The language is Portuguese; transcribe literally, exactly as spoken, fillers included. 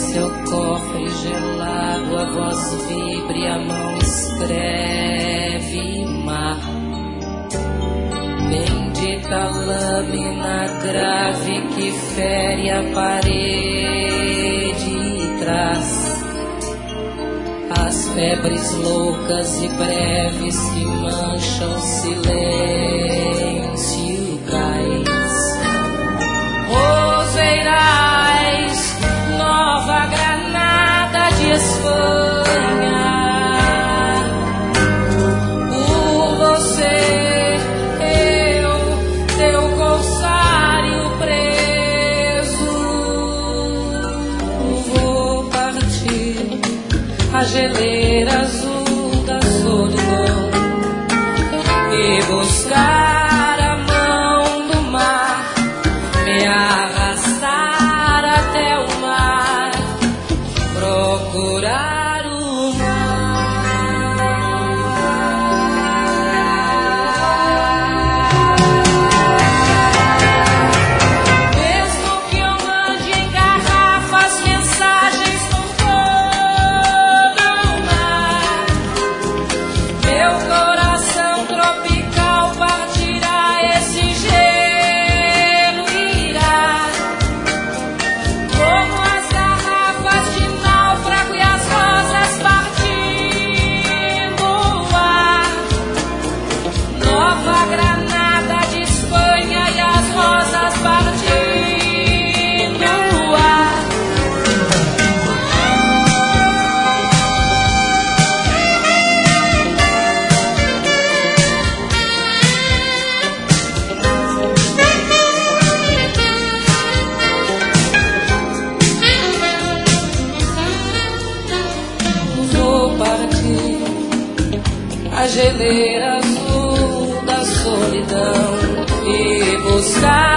seu cofre gelado, a voz vibra e a mão escreve mar. Bendita lâmina grave que fere a parede e traz as febres loucas e breves que mancham silêncio cais. Roseirais, Nova Granada de Espanha, por você eu, teu corsário preso, vou partir a geleira azul da solidão e buscar a mão do mar, me arrastar até o mar, procurar o mar. Mesmo que eu mande em garrafas mensagens por todo o mar, meu coração tropical partirá, esse gelo irá, como as garrafas de náufrago e as rosas partindo o ar. Nova Granada de Espanha e as rosas partindo o ar. Vou partir a geleira azul da solidão e buscar